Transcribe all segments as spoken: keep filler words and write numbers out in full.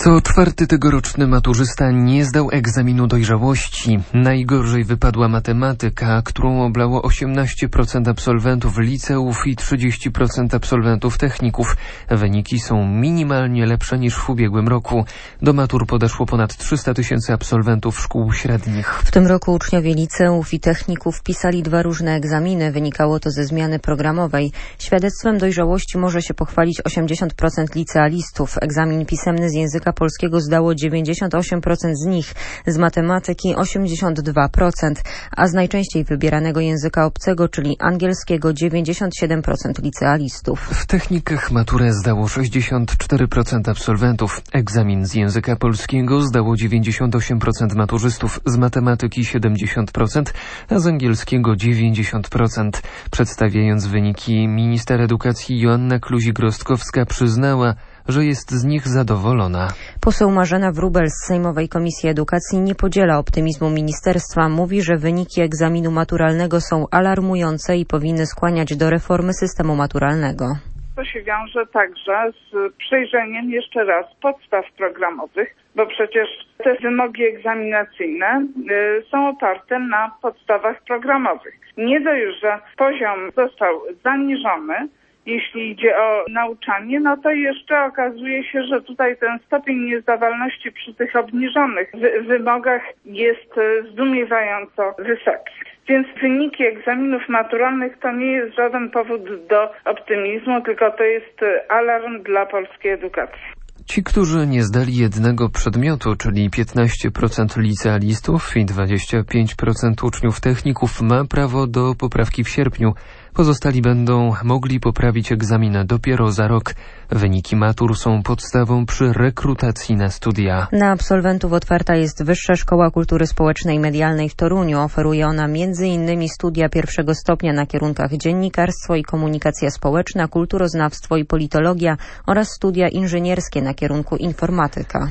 Co czwarty tegoroczny maturzysta nie zdał egzaminu dojrzałości. Najgorzej wypadła matematyka, którą oblało osiemnaście procent absolwentów liceów i trzydzieści procent absolwentów techników. Wyniki są minimalnie lepsze niż w ubiegłym roku. Do matur podeszło ponad trzysta tysięcy absolwentów szkół średnich. W tym roku uczniowie liceów i techników pisali dwa różne egzaminy. Wynikało to ze zmiany programowej. Świadectwem dojrzałości może się pochwalić osiemdziesiąt procent licealistów. Egzamin pisemny z języka polskiego zdało dziewięćdziesiąt osiem procent z nich, z matematyki osiemdziesiąt dwa procent, a z najczęściej wybieranego języka obcego, czyli angielskiego, dziewięćdziesiąt siedem procent licealistów. W technikach maturę zdało sześćdziesiąt cztery procent absolwentów. Egzamin z języka polskiego zdało dziewięćdziesiąt osiem procent maturzystów, z matematyki siedemdziesiąt procent, a z angielskiego dziewięćdziesiąt procent. Przedstawiając wyniki, minister edukacji Joanna Kluzik-Rostkowska przyznała, że jest z nich zadowolona. Poseł Marzena Wróbel z Sejmowej Komisji Edukacji nie podziela optymizmu ministerstwa. Mówi, że wyniki egzaminu maturalnego są alarmujące i powinny skłaniać do reformy systemu maturalnego. To się wiąże także z przejrzeniem jeszcze raz podstaw programowych, bo przecież te wymogi egzaminacyjne y, są oparte na podstawach programowych. Nie dość już, że poziom został zaniżony, jeśli idzie o nauczanie, no to jeszcze okazuje się, że tutaj ten stopień niezdawalności przy tych obniżonych wy- wymogach jest zdumiewająco wysoki. Więc wyniki egzaminów maturalnych to nie jest żaden powód do optymizmu, tylko to jest alarm dla polskiej edukacji. Ci, którzy nie zdali jednego przedmiotu, czyli piętnaście procent licealistów i dwadzieścia pięć procent uczniów techników, ma prawo do poprawki w sierpniu. Pozostali będą mogli poprawić egzamin dopiero za rok. Wyniki matur są podstawą przy rekrutacji na studia. Na absolwentów otwarta jest Wyższa Szkoła Kultury Społecznej i Medialnej w Toruniu. Oferuje ona między innymi studia pierwszego stopnia na kierunkach dziennikarstwo i komunikacja społeczna, kulturoznawstwo i politologia oraz studia inżynierskie na kierunku informatyka.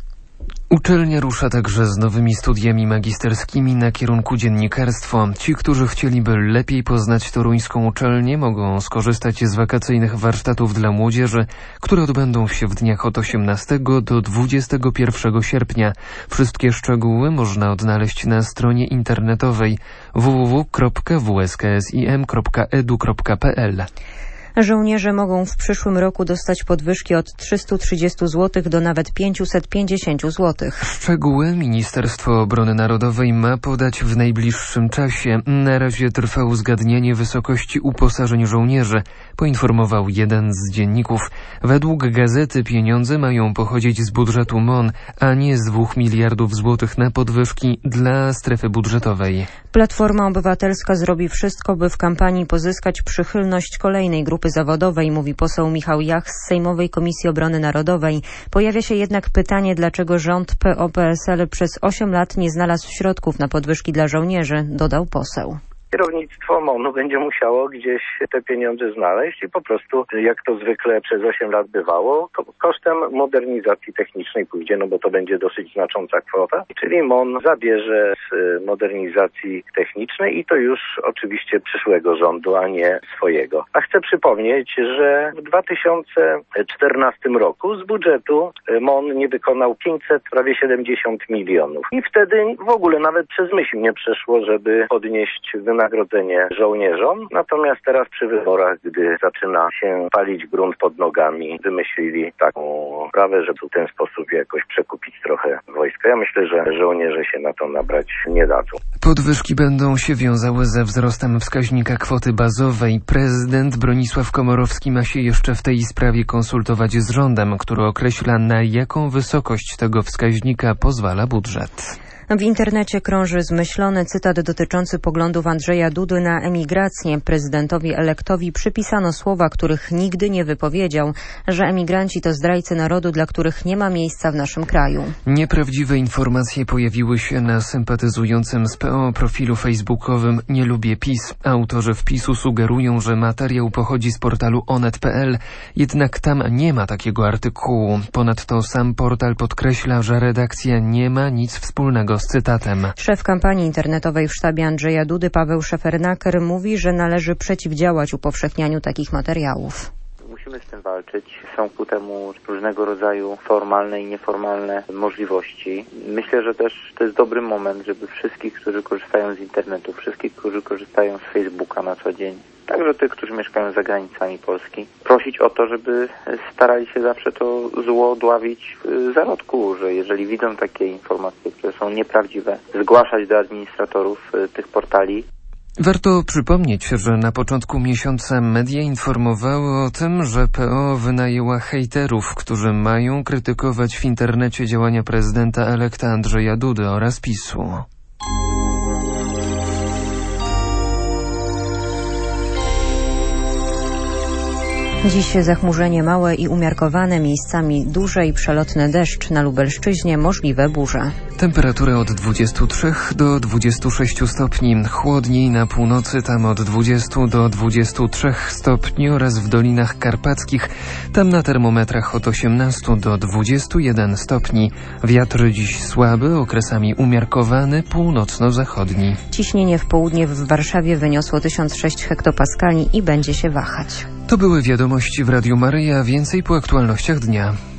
Uczelnia rusza także z nowymi studiami magisterskimi na kierunku dziennikarstwo. Ci, którzy chcieliby lepiej poznać toruńską uczelnię, mogą skorzystać z wakacyjnych warsztatów dla młodzieży, które odbędą się w dniach od osiemnastego do dwudziestego pierwszego sierpnia. Wszystkie szczegóły można odnaleźć na stronie internetowej w w w kropka w s k s i m kropka e d u kropka p l. Żołnierze mogą w przyszłym roku dostać podwyżki od trzysta trzydzieści złotych do nawet pięćset pięćdziesiąt złotych. Szczegóły Ministerstwo Obrony Narodowej ma podać w najbliższym czasie. Na razie trwa uzgadnianie wysokości uposażeń żołnierzy, poinformował jeden z dzienników. Według gazety pieniądze mają pochodzić z budżetu M O N, a nie z dwóch miliardów złotych na podwyżki dla strefy budżetowej. Platforma Obywatelska zrobi wszystko, by w kampanii pozyskać przychylność kolejnej grupy zawodowej, mówi poseł Michał Jach z Sejmowej Komisji Obrony Narodowej. Pojawia się jednak pytanie, dlaczego rząd P O P S L przez osiem lat nie znalazł środków na podwyżki dla żołnierzy, dodał poseł. Kierownictwo M O N-u będzie musiało gdzieś te pieniądze znaleźć i po prostu, jak to zwykle przez osiem lat bywało, kosztem modernizacji technicznej pójdzie, no bo to będzie dosyć znacząca kwota. Czyli M O N zabierze z modernizacji technicznej i to już oczywiście przyszłego rządu, a nie swojego. A chcę przypomnieć, że w dwa tysiące czternastym roku z budżetu M O N nie wykonał pięćset, prawie siedemdziesiąt milionów. I wtedy w ogóle nawet przez myśl nie przeszło, żeby podnieść wynagrodzenie wynagrodzenie żołnierzom, natomiast teraz przy wyborach, gdy zaczyna się palić grunt pod nogami, wymyślili taką sprawę, żeby w ten sposób jakoś przekupić trochę wojska. Ja myślę, że żołnierze się na to nabrać nie dadzą. Podwyżki będą się wiązały ze wzrostem wskaźnika kwoty bazowej. Prezydent Bronisław Komorowski ma się jeszcze w tej sprawie konsultować z rządem, który określa, na jaką wysokość tego wskaźnika pozwala budżet. W internecie krąży zmyślony cytat dotyczący poglądów Andrzeja Dudy na emigrację. Prezydentowi elektowi przypisano słowa, których nigdy nie wypowiedział, że emigranci to zdrajcy narodu, dla których nie ma miejsca w naszym kraju. Nieprawdziwe informacje pojawiły się na sympatyzującym z P O profilu facebookowym Nie lubię PiS. Autorzy wpisu sugerują, że materiał pochodzi z portalu onet kropka p l, jednak tam nie ma takiego artykułu. Ponadto sam portal podkreśla, że redakcja nie ma nic wspólnego z cytatem. Szef kampanii internetowej w sztabie Andrzeja Dudy, Paweł Szefernaker, mówi, że należy przeciwdziałać upowszechnianiu takich materiałów. Musimy musimy z tym walczyć. Są ku temu różnego rodzaju formalne i nieformalne możliwości. Myślę, że też to jest dobry moment, żeby wszystkich, którzy korzystają z internetu, wszystkich, którzy korzystają z Facebooka na co dzień, także tych, którzy mieszkają za granicami Polski, prosić o to, żeby starali się zawsze to zło dławić w zarodku, że jeżeli widzą takie informacje, które są nieprawdziwe, zgłaszać do administratorów tych portali. Warto przypomnieć, że na początku miesiąca media informowały o tym, że P O wynajęła hejterów, którzy mają krytykować w internecie działania prezydenta elekta Andrzeja Dudy oraz PiSu. Dziś zachmurzenie małe i umiarkowane, miejscami duże i przelotny deszcz, na Lubelszczyźnie możliwe burze. Temperatury od dwudziestu trzech do dwudziestu sześciu stopni, chłodniej na północy, tam od dwudziestu do dwudziestu trzech stopni oraz w Dolinach Karpackich, tam na termometrach od osiemnastu do dwudziestu jeden stopni. Wiatr dziś słaby, okresami umiarkowany, północno-zachodni. Ciśnienie w południe w Warszawie wyniosło tysiąc sześć hektopaskali i będzie się wahać. To były wiadomości w Radiu Maryja, więcej po aktualnościach dnia.